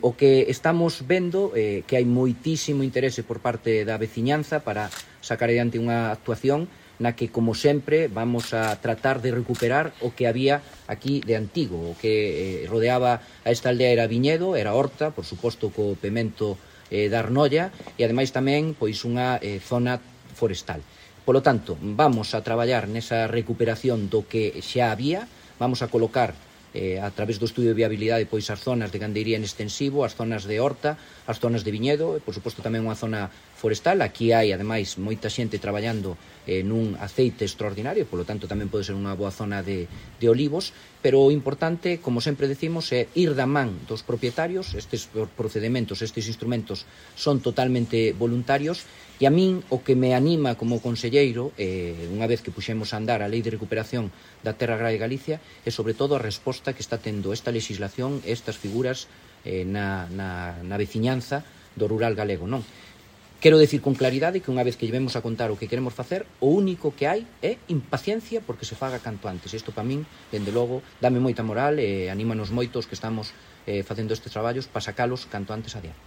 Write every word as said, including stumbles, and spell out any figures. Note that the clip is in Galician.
O que estamos vendo é eh, que hai moitísimo interese por parte da veciñanza para sacar adiante unha actuación na que, como sempre, vamos a tratar de recuperar o que había aquí de antigo. O que eh, rodeaba a esta aldea era viñedo, era horta, por suposto co pemento eh, da Arnolla, e ademais tamén pois unha eh, zona forestal. Polo tanto, vamos a traballar nesa recuperación do que xa había, vamos a colocar Eh, a través do estudio de viabilidade pois as zonas de gandeiría en extensivo, as zonas de horta, as zonas de viñedo e, por suposto, tamén unha zona forestal. Aquí hai, ademais, moita xente traballando eh, nun aceite extraordinario, polo tanto, tamén pode ser unha boa zona de, de olivos, pero o importante, como sempre decimos, é ir da man dos propietarios. Estes procedementos, estes instrumentos son totalmente voluntarios, e a min o que me anima como conselleiro, eh, unha vez que puxemos a andar a Lei de Recuperación da Terra Agraria de Galicia, é sobre todo a resposta que está tendo esta legislación, estas figuras eh, na, na, na veciñanza do rural galego, non? Quero decir con claridade que unha vez que llevemos a contar o que queremos facer, o único que hai é impaciencia porque se faga canto antes. Isto para min, dende logo, dame moita moral e anímanos moitos que estamos eh, facendo estes traballos para sacalos canto antes adiante.